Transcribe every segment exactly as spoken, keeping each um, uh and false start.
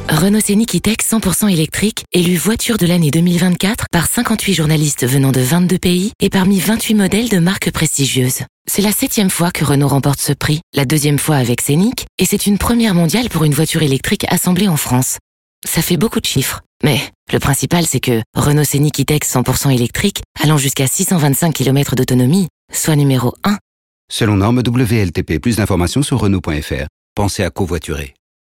Renault Scénic E-Tech cent pour cent électrique, élu voiture de l'année deux mille vingt-quatre par cinquante-huit journalistes venant de vingt-deux pays et parmi vingt-huit modèles de marques prestigieuses. C'est la septième fois que Renault remporte ce prix, la deuxième fois avec Scénic, et c'est une première mondiale pour une voiture électrique assemblée en France. Ça fait beaucoup de chiffres, mais le principal c'est que Renault Scénic E-Tech cent pour cent électrique, allant jusqu'à six cent vingt-cinq kilomètres d'autonomie, soit numéro un. Selon norme W L T P, plus d'informations sur Renault point F R. Pensez à covoiturer.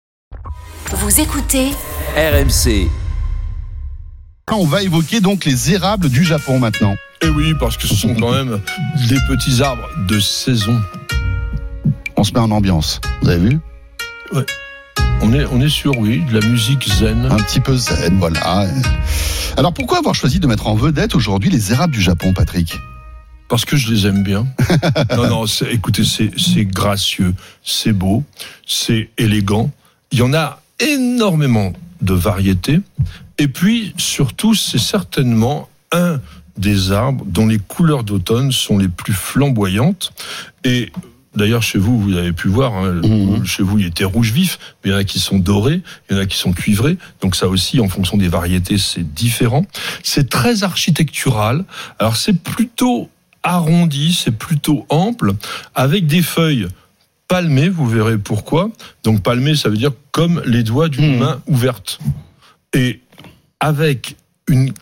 Vous écoutez R M C. On va évoquer donc les érables du Japon maintenant. Et oui, parce que ce sont quand même des petits arbres de saison. On se met en ambiance, vous avez vu ? Ouais. On est, on est sur, oui, de la musique zen. Un petit peu zen, voilà. Alors pourquoi avoir choisi de mettre en vedette aujourd'hui les érables du Japon, Patrick ? Parce que je les aime bien. non, non, c'est, écoutez, c'est, c'est gracieux, c'est beau, c'est élégant. Il y en a énormément de variétés. Et puis, surtout, c'est certainement un des arbres dont les couleurs d'automne sont les plus flamboyantes. Et d'ailleurs, chez vous, vous avez pu voir, hein, mmh. chez vous, il était rouge vif, mais il y en a qui sont dorés, il y en a qui sont cuivrés. Donc ça aussi, en fonction des variétés, c'est différent. C'est très architectural. Alors, c'est plutôt arrondi, c'est plutôt ample, avec des feuilles palmées, vous verrez pourquoi. Donc palmées, ça veut dire comme les doigts d'une mmh. main ouverte. Et avec une,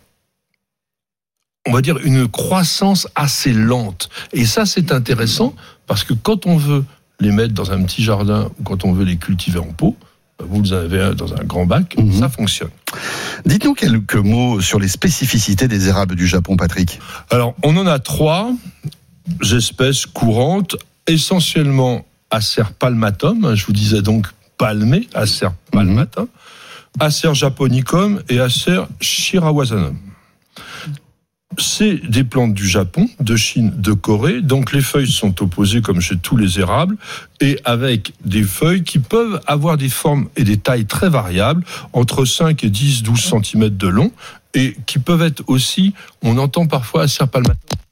on va dire, une croissance assez lente. Et ça, c'est intéressant, parce que quand on veut les mettre dans un petit jardin, ou quand on veut les cultiver en pot, vous les avez dans un grand bac, mmh. ça fonctionne. Dites-nous quelques mots sur les spécificités des érables du Japon, Patrick. Alors, on en a trois espèces courantes, essentiellement Acer palmatum, je vous disais donc palmé, Acer palmatum, mmh. Acer japonicum et Acer shirawasanum. C'est des plantes du Japon, de Chine, de Corée, donc les feuilles sont opposées comme chez tous les érables, et avec des feuilles qui peuvent avoir des formes et des tailles très variables, entre cinq et dix, douze centimètres de long, et qui peuvent être aussi, on entend parfois Acer palmatum,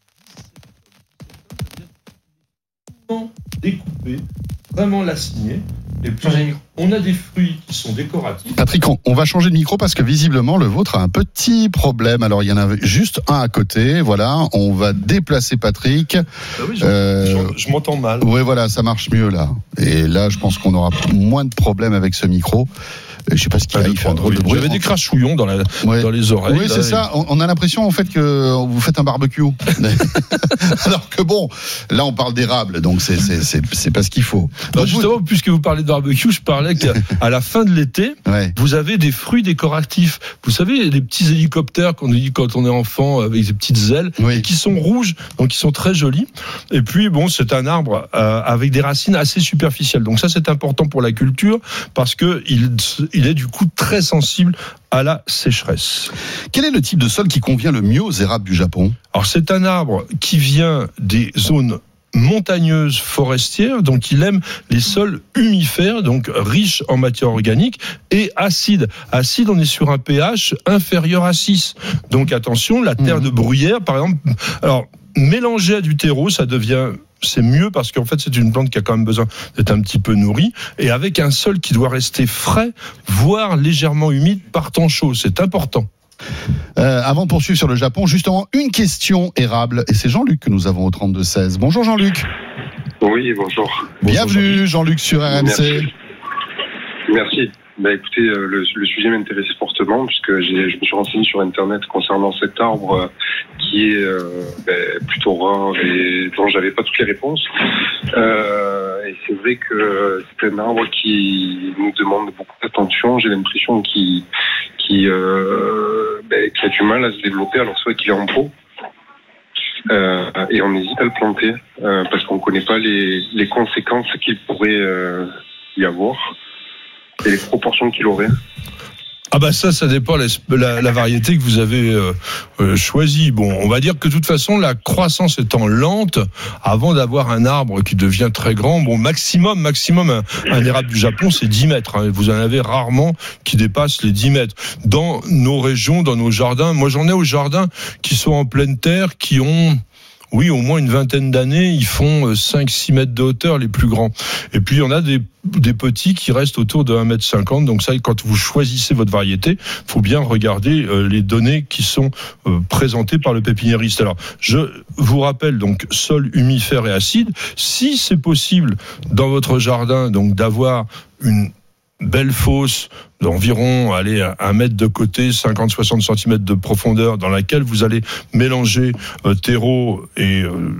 découpé, vraiment laciné. Et puis, on a des fruits qui sont décoratifs. Patrick, on va changer de micro parce que visiblement, le vôtre a un petit problème. Alors, il y en a juste un à côté. Voilà, on va déplacer Patrick. Ah oui, je, euh, je, je m'entends mal. Oui, voilà, ça marche mieux là. Et là, je pense qu'on aura moins de problèmes avec ce micro. Je sais pas ce qu'il a, il fait un drôle oui, de bruit. J'avais des crachouillons dans, la, ouais. dans les oreilles. Oui, là, c'est et... ça. On a l'impression, en fait, que vous faites un barbecue. Alors que bon, là, on parle d'érable, donc c'est, c'est, c'est, c'est pas ce qu'il faut. Non, donc, justement, vous... puisque vous parlez de barbecue, je parlais qu'à la fin de l'été, ouais. vous avez des fruits décoratifs. Vous savez, les petits hélicoptères qu'on dit quand on est enfant, avec des petites ailes, oui. qui sont rouges, donc qui sont très jolis. Et puis, bon, c'est un arbre euh, avec des racines assez superficielles. Donc ça, c'est important pour la culture, parce que il il est du coup très sensible à la sécheresse. Quel est le type de sol qui convient le mieux aux érables du Japon ? Alors c'est un arbre qui vient des zones montagneuses forestières, donc il aime les sols humifères, donc riches en matière organique, et acides. Acide, on est sur un pH inférieur à six. Donc attention, la terre mmh. de bruyère, par exemple, alors mélangée à du terreau, ça devient... c'est mieux parce qu'en fait c'est une plante qui a quand même besoin d'être un petit peu nourrie, et avec un sol qui doit rester frais, voire légèrement humide par temps chaud, c'est important. Euh, avant de poursuivre sur le Japon, justement une question érable, et c'est Jean-Luc que nous avons au trente-deux seize. Bonjour Jean-Luc. Oui, bonjour. Bienvenue Jean-Luc sur R M C. Merci. Merci. Bah écoutez, euh, le, le sujet m'intéressait fortement puisque j'ai, je me suis renseigné sur Internet concernant cet arbre euh, qui est euh, bah, plutôt rare et dont j'avais pas toutes les réponses. Euh, et c'est vrai que c'est un arbre qui nous demande beaucoup d'attention. J'ai l'impression qu'il, qu'il, euh, bah, qu'il a du mal à se développer, alors soit qu'il est en pot. Euh, et on hésite à le planter euh, parce qu'on ne connaît pas les, les conséquences qu'il pourrait euh, y avoir. Et les proportions qu'il aurait. Ah bah ça, ça dépend la, la, la variété que vous avez euh, euh, choisie. Bon, on va dire que de toute façon, la croissance étant lente, avant d'avoir un arbre qui devient très grand, bon, maximum, maximum, un, un érable du Japon, c'est dix mètres. Hein. Vous en avez rarement qui dépassent les dix mètres. Dans nos régions, dans nos jardins, moi j'en ai au jardin qui sont en pleine terre, qui ont Oui, au moins une vingtaine d'années, ils font cinq six mètres de hauteur, les plus grands. Et puis, il y en a des, des petits qui restent autour de un mètre cinquante. Donc ça, quand vous choisissez votre variété, il faut bien regarder euh, les données qui sont euh, présentées par le pépiniériste. Alors, je vous rappelle, donc, sol humifère et acide. Si c'est possible, dans votre jardin, donc, d'avoir une belle fosse d'environ, allez, un mètre de côté, cinquante à soixante centimètres de profondeur, dans laquelle vous allez mélanger euh, terreau et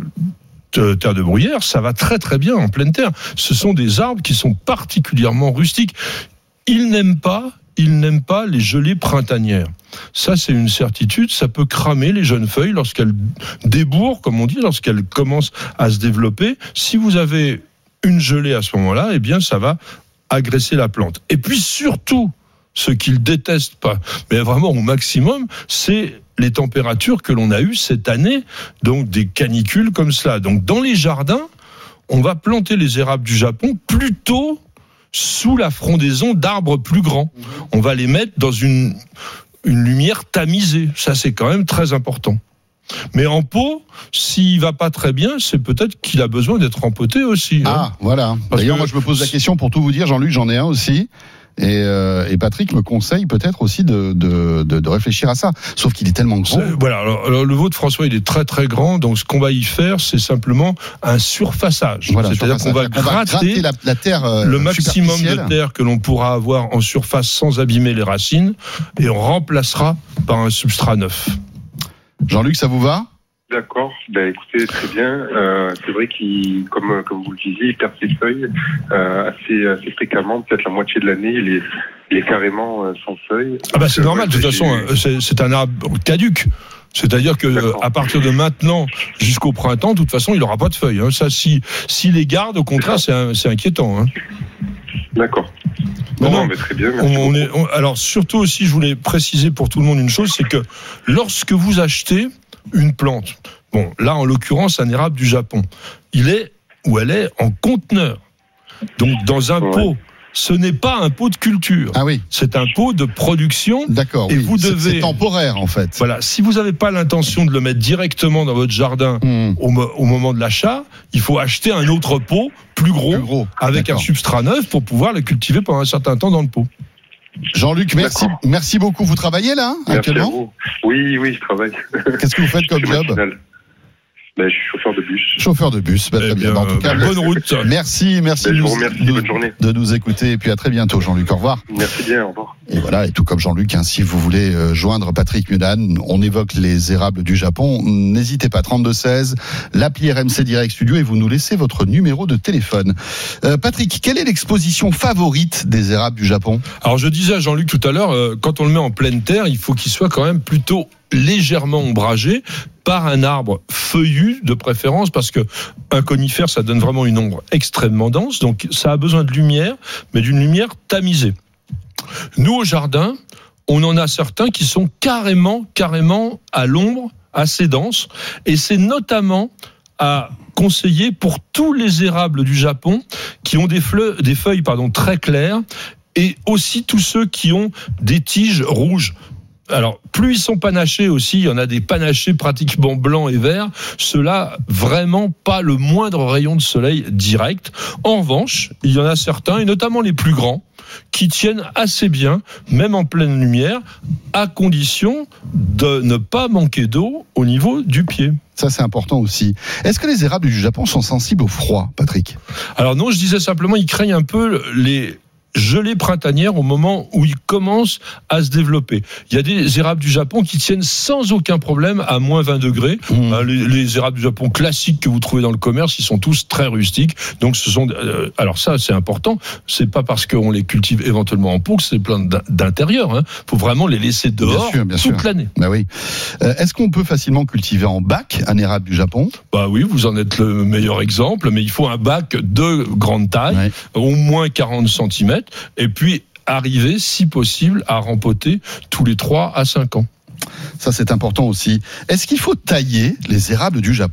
euh, terre de bruyère, ça va très très bien en pleine terre. Ce sont des arbres qui sont particulièrement rustiques. Ils n'aiment pas, ils n'aiment pas les gelées printanières. Ça, c'est une certitude. Ça peut cramer les jeunes feuilles lorsqu'elles débourrent, comme on dit, lorsqu'elles commencent à se développer. Si vous avez une gelée à ce moment-là, eh bien, ça va agresser la plante. Et puis surtout, ce qu'ils détestent pas, mais vraiment au maximum, c'est les températures que l'on a eues cette année, donc des canicules comme cela. Donc dans les jardins, on va planter les érables du Japon plutôt sous la frondaison d'arbres plus grands. On va les mettre dans une, une lumière tamisée. Ça, c'est quand même très important. Mais en pot, s'il va pas très bien, c'est peut-être qu'il a besoin d'être empoté aussi. Ah, hein. Voilà. Parce D'ailleurs, que... moi, je me pose la question pour tout vous dire, Jean-Luc, j'en ai un aussi. Et, euh, et Patrick me conseille peut-être aussi de, de, de, de réfléchir à ça. Sauf qu'il est tellement gros. C'est, voilà. Alors, alors, le vôtre, François, il est très très grand. Donc, ce qu'on va y faire, c'est simplement un surfaçage. Voilà, C'est-à-dire qu'on va, gratter, va gratter la, la terre, euh, le maximum de terre que l'on pourra avoir en surface sans abîmer les racines, et on remplacera par un substrat neuf. Jean-Luc, ça vous va ? D'accord, ben écoutez, très bien. Euh, c'est vrai qu'il, comme comme vous le disiez, il perd ses feuilles euh, assez assez fréquemment, peut-être la moitié de l'année, il est il est carrément euh, sans feuilles. Ah bah c'est Donc, normal. euh, De toute façon, c'est, c'est un arbre caduc. C'est-à-dire que D'accord. à partir de maintenant jusqu'au printemps, de toute façon, il n'aura pas de feuilles. Hein. Ça, si s'il les garde, au contraire, c'est un, c'est inquiétant. Hein. D'accord. Bon, non, mais très bien. On, on est, on, alors surtout aussi, je voulais préciser pour tout le monde une chose, c'est que lorsque vous achetez une plante, bon, là en l'occurrence un érable du Japon, il est ou elle est en conteneur, donc dans un ouais. pot. Ce n'est pas un pot de culture. Ah oui. C'est un pot de production. D'accord. Et oui. vous devez. C'est, c'est temporaire en fait. Voilà. Si vous n'avez pas l'intention de le mettre directement dans votre jardin mmh. au, au moment de l'achat, il faut acheter un autre pot plus gros, plus gros. avec D'accord. un substrat neuf pour pouvoir le cultiver pendant un certain temps dans le pot. Jean-Luc, merci, merci beaucoup. Vous travaillez là hein, actuellement ? Oui, oui, je travaille. Qu'est-ce que vous faites comme job ? Ben, je suis chauffeur de bus. Chauffeur de bus, bah, très bien. bien. En tout cas, bonne route. Merci, merci, ben, de, je nous, vous remercie, de, bonne journée. de nous écouter. Et puis à très bientôt, Jean-Luc. Au revoir. Merci bien, au revoir. Et voilà, et tout comme Jean-Luc, hein, si vous voulez euh, joindre Patrick Mudan, on évoque les érables du Japon. N'hésitez pas, trente-deux seize, l'appli R M C Direct Studio, et vous nous laissez votre numéro de téléphone. Euh, Patrick, quelle est l'exposition favorite des érables du Japon ? Alors je disais à Jean-Luc tout à l'heure, euh, quand on le met en pleine terre, il faut qu'il soit quand même plutôt légèrement ombragé par un arbre feuillu de préférence, parce que un conifère, ça donne vraiment une ombre extrêmement dense, donc ça a besoin de lumière, mais d'une lumière tamisée. Nous, au jardin, on en a certains qui sont carrément, carrément à l'ombre, assez dense, et c'est notamment à conseiller pour tous les érables du Japon qui ont des, fleu- des feuilles pardon, très claires, et aussi tous ceux qui ont des tiges rouges. Alors, plus ils sont panachés aussi, il y en a des panachés pratiquement blancs et verts, ceux-là, vraiment pas le moindre rayon de soleil direct. En revanche, il y en a certains, et notamment les plus grands, qui tiennent assez bien, même en pleine lumière, à condition de ne pas manquer d'eau au niveau du pied. Ça, c'est important aussi. Est-ce que les érables du Japon sont sensibles au froid, Patrick ? Alors non, je disais simplement, ils craignent un peu les gelée printanière au moment où ils commencent à se développer. Il y a des érables du Japon qui tiennent sans aucun problème à moins vingt degrés. Mmh. Les, les érables du Japon classiques que vous trouvez dans le commerce, ils sont tous très rustiques. Donc ce sont, euh, alors ça c'est important. C'est pas parce qu'on les cultive éventuellement en pot que c'est plein d'intérieur. Hein. Faut vraiment les laisser dehors bien sûr, bien toute sûr. l'année. Bah oui. Euh, est-ce qu'on peut facilement cultiver en bac un érable du Japon ? Bah oui, vous en êtes le meilleur exemple. Mais il faut un bac de grande taille, ouais. au moins quarante centimètres. Et puis arriver, si possible, à rempoter tous les trois à cinq ans. Ça, c'est important aussi. Est-ce qu'il faut tailler les érables du Japon ?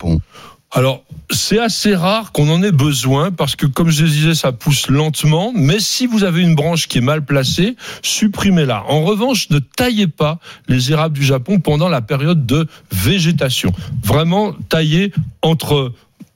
Alors, c'est assez rare qu'on en ait besoin parce que, comme je disais, ça pousse lentement. Mais si vous avez une branche qui est mal placée, supprimez-la. En revanche, ne taillez pas les érables du Japon pendant la période de végétation. Vraiment, taillez entre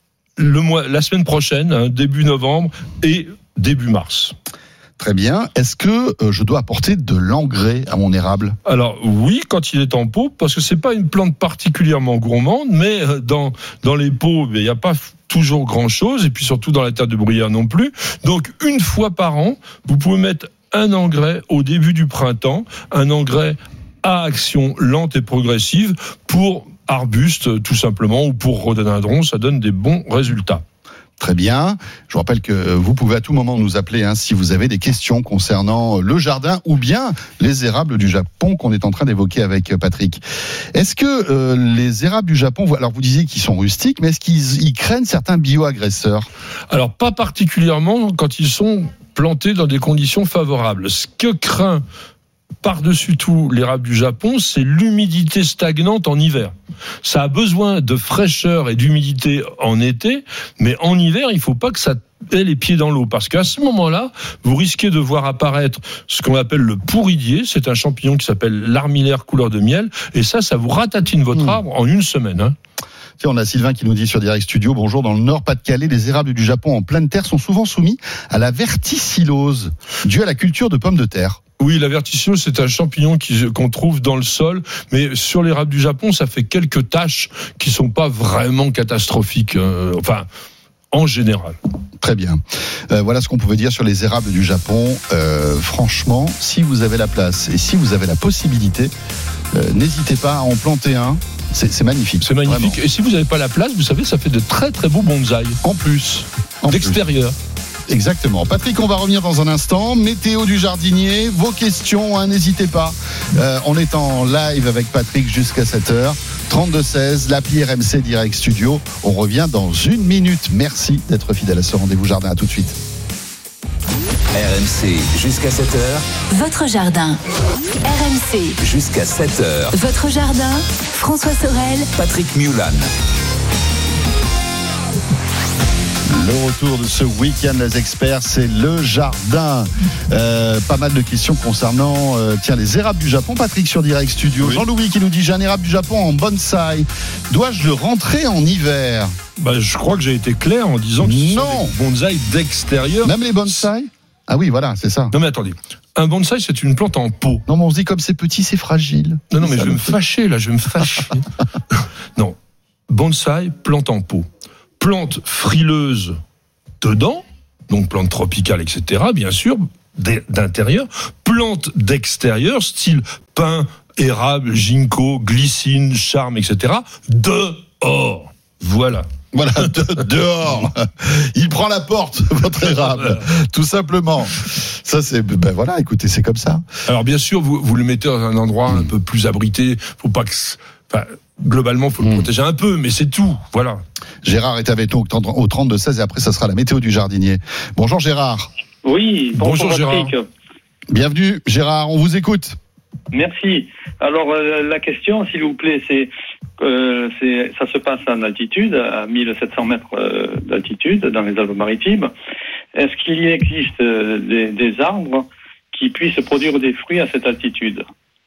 le mois, la semaine prochaine, hein, début novembre, et début mars. Très bien. Est-ce que euh, je dois apporter de l'engrais à mon érable ? Alors oui, quand il est en pot, parce que c'est pas une plante particulièrement gourmande, mais dans dans les pots, il n'y a pas toujours grand-chose, et puis surtout dans la terre de bruyère non plus. Donc une fois par an, vous pouvez mettre un engrais au début du printemps, un engrais à action lente et progressive pour arbustes tout simplement, ou pour rhododendron, ça donne des bons résultats. Très bien. Je vous rappelle que vous pouvez à tout moment nous appeler hein, si vous avez des questions concernant le jardin ou bien les érables du Japon qu'on est en train d'évoquer avec Patrick. Est-ce que euh, les érables du Japon, alors vous disiez qu'ils sont rustiques, mais est-ce qu'ils ils craignent certains bioagresseurs ? Alors pas particulièrement quand ils sont plantés dans des conditions favorables. Ce que craint par-dessus tout l'érable du Japon, c'est l'humidité stagnante en hiver. Ça a besoin de fraîcheur et d'humidité en été, mais en hiver, il ne faut pas que ça ait les pieds dans l'eau, parce qu'à ce moment-là, vous risquez de voir apparaître ce qu'on appelle le pourridier. C'est un champignon qui s'appelle l'armillaire couleur de miel, et ça, ça vous ratatine votre mmh. arbre en une semaine. Hein. On a Sylvain qui nous dit sur Direct Studio, bonjour, dans le Nord-Pas-de-Calais, les érables du Japon en pleine terre sont souvent soumis à la verticillose, due à la culture de pommes de terre. Oui, la verticillose, c'est un champignon qui, qu'on trouve dans le sol, mais sur l'érable du Japon, ça fait quelques taches qui sont pas vraiment catastrophiques, euh, enfin, en général. Très bien. Euh, voilà ce qu'on pouvait dire sur les érables du Japon. Euh, franchement, si vous avez la place et si vous avez la possibilité, euh, n'hésitez pas à en planter un. C'est, c'est magnifique. C'est magnifique. Vraiment. Et si vous n'avez pas la place, vous savez, ça fait de très très beaux bonsaïs. En plus. En d'extérieur. Plus. Exactement. Patrick, on va revenir dans un instant. Météo du jardinier, vos questions, hein, n'hésitez pas. Euh, on est en live avec Patrick jusqu'à sept heures. trente-deux seize, l'appli R M C Direct Studio. On revient dans une minute. Merci d'être fidèle à ce rendez-vous jardin. À tout de suite. R M C jusqu'à sept heures. Votre jardin. R M C Jusqu'à sept heures. Votre jardin. François Sorel. Patrick Mulan. Le retour de ce week-end, les experts, c'est le jardin. Euh, pas mal de questions concernant euh, tiens, les érables du Japon. Patrick sur Direct Studio. Oui. Jean-Louis qui nous dit, j'ai un érable du Japon en bonsaï. Dois-je le rentrer en hiver ? Bah, je crois que j'ai été clair en disant que ce non. sont des bonsaïs d'extérieur. Même les bonsaïs ? Ah oui, voilà, c'est ça. Non mais attendez, un bonsaï c'est une plante en pot. Non mais on se dit comme c'est petit, c'est fragile. Non non mais ça je vais me fâcher là, je vais me fâcher. Non, bonsaï, plante en pot. Plante frileuse dedans, donc plante tropicale, et cetera, bien sûr, d'intérieur. Plante d'extérieur, style pin, érable, ginkgo, glycine, charme, et cetera, dehors. Voilà. Voilà, de, dehors. Il prend la porte, votre érable, tout simplement. Ça, c'est, ben voilà, écoutez, c'est comme ça. Alors, bien sûr, vous, vous le mettez dans un endroit mmh. un peu plus abrité. Faut pas que, enfin, globalement, faut mmh. le protéger un peu, mais c'est tout. Voilà. Gérard est avec nous au trente-deux seize et après, ça sera la météo du jardinier. Bonjour, Gérard. Oui, bonjour, bonjour Gérard. Bienvenue, Gérard, on vous écoute. Merci. Alors, euh, la question, s'il vous plaît, c'est, euh, c'est, ça se passe en altitude, à mille sept cents mètres euh, d'altitude, dans les Alpes-Maritimes. Est-ce qu'il y existe euh, des, des arbres qui puissent produire des fruits à cette altitude ?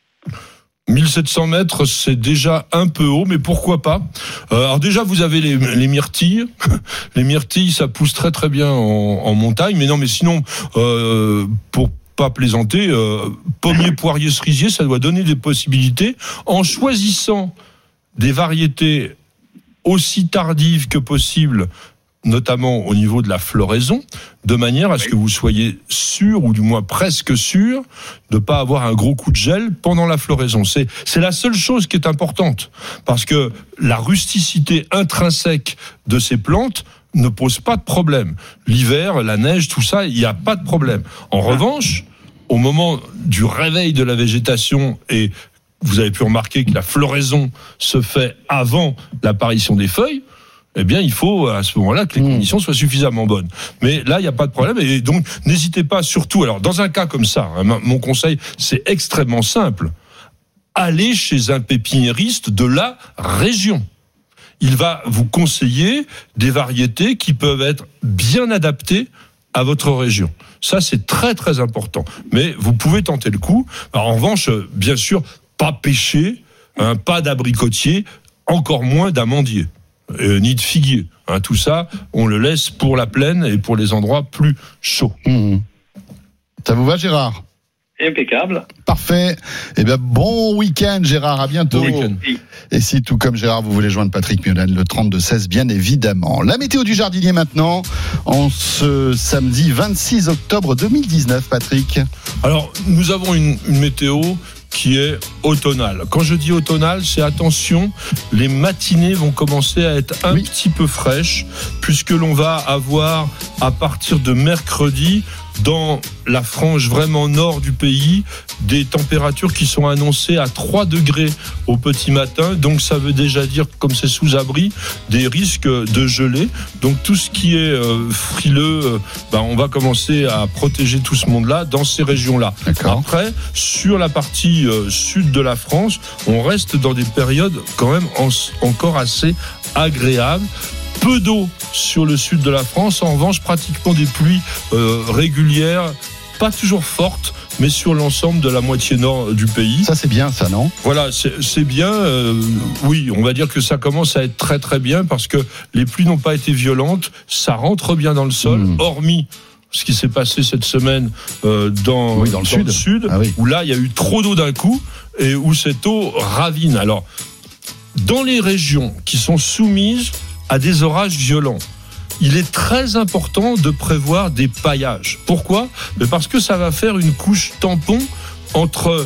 mille sept cents mètres, c'est déjà un peu haut, mais pourquoi pas ? euh, Alors déjà, vous avez les, les myrtilles. Les myrtilles, ça pousse très très bien en, en montagne. Mais non, mais sinon, euh, pour pas plaisanter, euh, pommier, poirier, cerisier, ça doit donner des possibilités en choisissant des variétés aussi tardives que possible, notamment au niveau de la floraison, de manière à ce que vous soyez sûr, ou du moins presque sûr, de ne pas avoir un gros coup de gel pendant la floraison. C'est, c'est la seule chose qui est importante, parce que la rusticité intrinsèque de ces plantes ne pose pas de problème. L'hiver, la neige, tout ça, il n'y a pas de problème. En revanche, au moment du réveil de la végétation, et vous avez pu remarquer que la floraison se fait avant l'apparition des feuilles, eh bien, il faut à ce moment-là que les conditions soient suffisamment bonnes. Mais là, il n'y a pas de problème. Et donc, n'hésitez pas, surtout, alors, dans un cas comme ça, hein, mon conseil, c'est extrêmement simple. Allez chez un pépiniériste de la région. il va vous conseiller des variétés qui peuvent être bien adaptées à votre région. Ça, c'est très très important. Mais vous pouvez tenter le coup. Alors, en revanche, bien sûr, pas pêcher, hein, pas d'abricotier, encore moins d'amandier, euh, ni de figuier. Hein, tout ça, on le laisse pour la plaine et pour les endroits plus chauds. Mmh. Ça vous va, Gérard ? Impeccable. Parfait. Eh bien, bon week-end, Gérard. À bientôt. Bon week-end. Et si, tout comme Gérard, vous voulez joindre Patrick Mulan, le trente-deux seize, bien évidemment. La météo du jardinier maintenant, en ce samedi vingt-six octobre deux mille dix-neuf, Patrick. Alors, nous avons une, une météo qui est automnale. Quand je dis automnale, c'est attention, les matinées vont commencer à être un oui. petit peu fraîches, puisque l'on va avoir, à partir de mercredi, dans la frange vraiment nord du pays, des températures qui sont annoncées à trois degrés au petit matin. Donc ça veut déjà dire, comme c'est sous abri, des risques de gelée. Donc tout ce qui est euh, frileux, euh, ben, on va commencer à protéger tout ce monde-là dans ces régions-là. D'accord. Après, sur la partie euh, sud de la France, on reste dans des périodes quand même en, encore assez agréables. Peu d'eau sur le sud de la France, en revanche pratiquement des pluies euh, régulières, pas toujours fortes, mais sur l'ensemble de la moitié nord du pays. Ça c'est bien ça, non ? Voilà, c'est, c'est bien, euh, oui, on va dire que ça commence à être très très bien parce que les pluies n'ont pas été violentes, ça rentre bien dans le sol, mmh. hormis ce qui s'est passé cette semaine euh, dans, oui, dans, le, dans sud. le sud, ah, oui. où là il y a eu trop d'eau d'un coup et où cette eau ravine. Alors, dans les régions qui sont soumises à des orages violents, il est très important de prévoir des paillages. Pourquoi ? Parce que ça va faire une couche tampon entre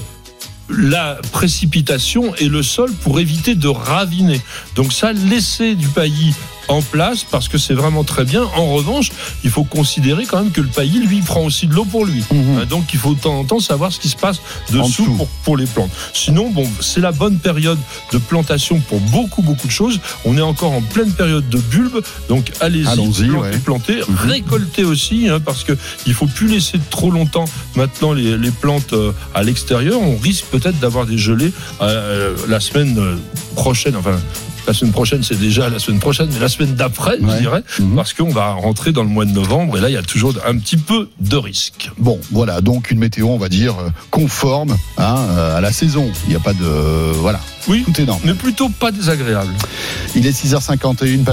la précipitation et le sol pour éviter de raviner. Donc ça, laissez du paillis en place parce que c'est vraiment très bien. En revanche, il faut considérer quand même que le paillis, lui, prend aussi de l'eau pour lui. Mmh. Donc il faut de temps en temps savoir ce qui se passe dessous pour, pour les plantes. Sinon, bon, c'est la bonne période de plantation pour beaucoup, beaucoup de choses. On est encore en pleine période de bulbes, donc allez-y, allons-y, plantez, ouais. plantez, mmh. récoltez aussi, hein, parce que il faut plus laisser trop longtemps maintenant les, les plantes euh, à l'extérieur. On risque peut-être d'avoir des gelées euh, la semaine euh, prochaine, enfin. La semaine prochaine, c'est déjà la semaine prochaine, mais la semaine d'après, ouais. je dirais, mmh. parce qu'on va rentrer dans le mois de novembre, et là, il y a toujours un petit peu de risque. Bon, voilà, donc une météo, on va dire, conforme hein, à la saison. Il n'y a pas de... Euh, voilà, oui, tout est normal. Mais plutôt pas désagréable. Il est six heures cinquante et une,